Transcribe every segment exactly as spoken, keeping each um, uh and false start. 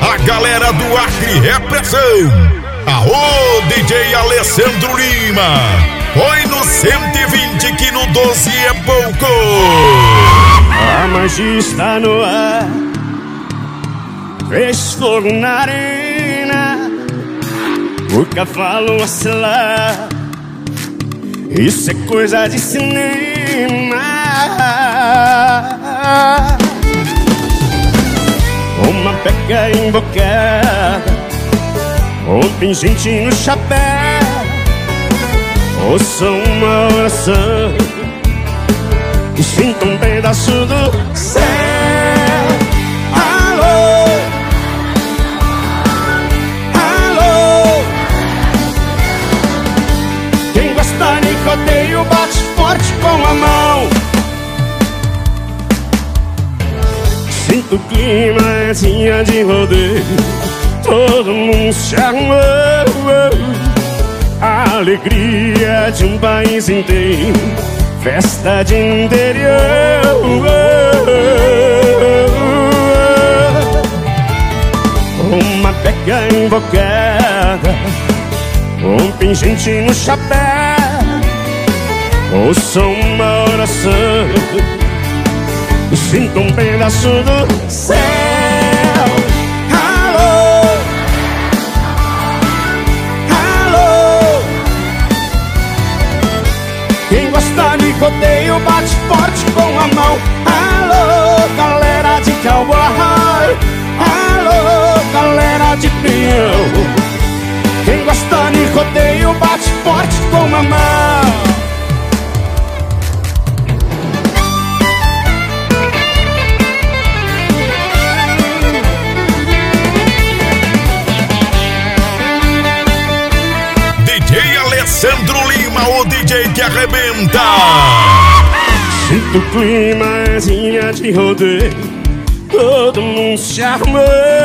a galera do Acre Repressão. Aô, D J Alessandro Lima. Põe no cento e vinte que no doze é pouco. A magia está no ar, fez fogo na arena, o cavalo oscilar. Isso é coisa de cinema. Uma beca invocada, um pingente no chapéu, ouça uma oração e sinta um pedaço do céu. Alô, alô, quem gosta de rodeio bate forte com a mão. Sinto o clima, é dia de rodeio, todo mundo se arrumou. A alegria de um país inteiro, festa de interior. Uma beca invocada, um pingente no chapéu, ouça uma oração, sinto um pedaço do céu. Alô, alô, quem gosta de rodeio bate forte com a mão. Alô, galera de cowboy, alô, galera de peão, quem gosta de rodeio bate forte com a mão. Alessandro Lima, o D J que arrebenta. Sinto o clima, é dia de rodeio, todo mundo se armou.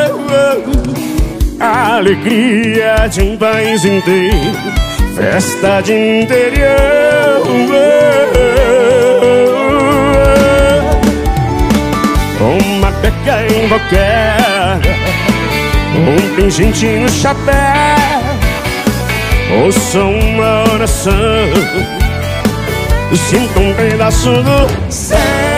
A alegria de um país inteiro, festa de interior. Uma beca invocada, um pingente no chapéu, ouça uma oração, sinta um pedaço do céu.